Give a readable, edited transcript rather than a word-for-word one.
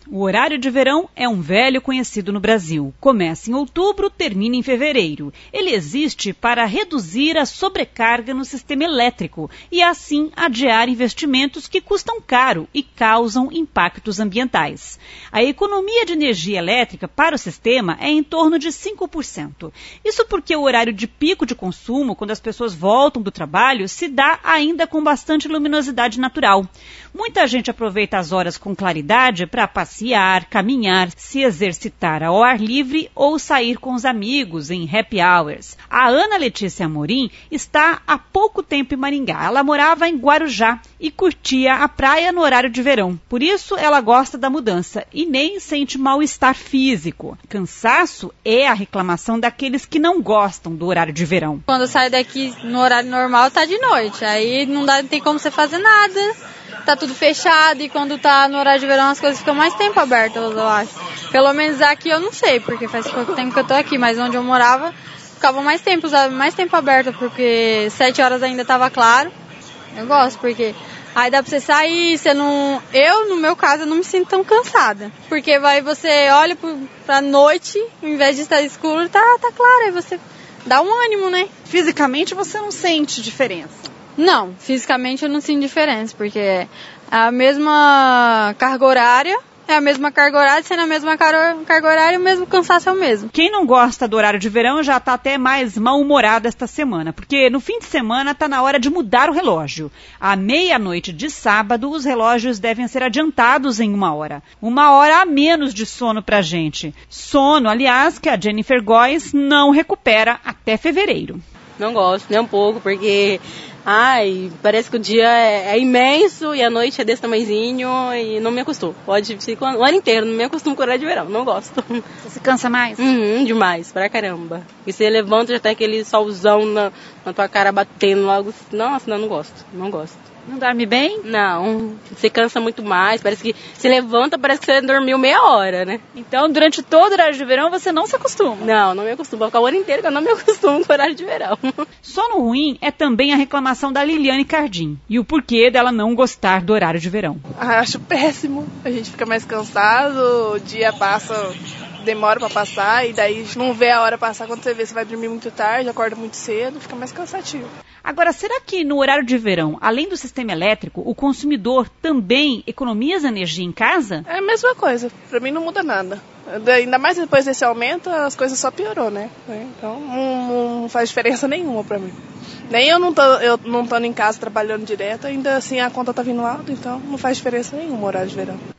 O horário de verão é um velho conhecido no Brasil. Começa em outubro, termina em fevereiro. Ele existe para reduzir a sobrecarga no sistema elétrico e, assim, adiar investimentos que custam caro e causam impactos ambientais. A economia de energia elétrica para o sistema é em torno de 5%. Isso porque o horário de pico de consumo, quando as pessoas voltam do trabalho, se dá ainda com bastante luminosidade natural. Muita gente aproveita as horas com claridade para passear, caminhar, se exercitar ao ar livre ou sair com os amigos em happy hours. A Ana Letícia Amorim está há pouco tempo em Maringá. Ela morava em Guarujá e curtia a praia no horário de verão. Por isso, ela gosta da mudança e nem sente mal-estar físico. Cansaço é a reclamação daqueles que não gostam do horário de verão. Quando eu saio daqui no horário normal, tá de noite. Aí não tem como você fazer nada. Tá tudo fechado e quando tá no horário de verão as coisas ficam mais tempo abertas, eu acho. Pelo menos aqui eu não sei, porque faz pouco tempo que eu tô aqui, mas onde eu morava ficava mais tempo aberto, porque 7 horas ainda tava claro. Eu gosto, porque aí dá pra você sair, você não... Eu, no meu caso, eu não me sinto tão cansada. Porque você olha pra noite, ao invés de estar escuro, tá claro, aí você dá um ânimo, né? Fisicamente você não sente diferença? Não, fisicamente eu não sinto diferença, porque é a mesma carga horária, sendo a mesma carga horária, o mesmo cansaço é o mesmo. Quem não gosta do horário de verão já está até mais mal-humorado esta semana, porque no fim de semana está na hora de mudar o relógio. À meia-noite de sábado, os relógios devem ser adiantados em 1 hora. 1 hora a menos de sono pra gente. Sono, aliás, que a Jennifer Góes não recupera até fevereiro. Não gosto, nem um pouco, porque... parece que o dia é imenso e a noite é desse tamanhozinho e não me acostumo. Pode ser o ano inteiro, não me acostumo com o horário de verão, não gosto. Você se cansa mais? Demais, pra caramba. E você levanta já tá aquele solzão na tua cara batendo logo. Nossa, não gosto. Não dorme bem? Não, você cansa muito mais, parece que se levanta, parece que você dormiu meia hora, né? Então, durante todo o horário de verão, você não se acostuma? Não me acostumo, vou ficar o ano inteiro que eu não me acostumo com o horário de verão. Sono ruim é também a reclamação da Liliane Cardim e o porquê dela não gostar do horário de verão. Acho péssimo, a gente fica mais cansado, o dia passa... demora pra passar e daí não vê a hora passar. Quando você vê, você vai dormir muito tarde, acorda muito cedo, fica mais cansativo. Agora, será que no horário de verão, além do sistema elétrico, o consumidor também economiza energia em casa? É a mesma coisa, pra mim não muda nada. Ainda mais depois desse aumento, as coisas só piorou, né? Então não faz diferença nenhuma pra mim. Nem eu não tô em casa trabalhando direto, ainda assim a conta tá vindo alta, então não faz diferença nenhuma o horário de verão.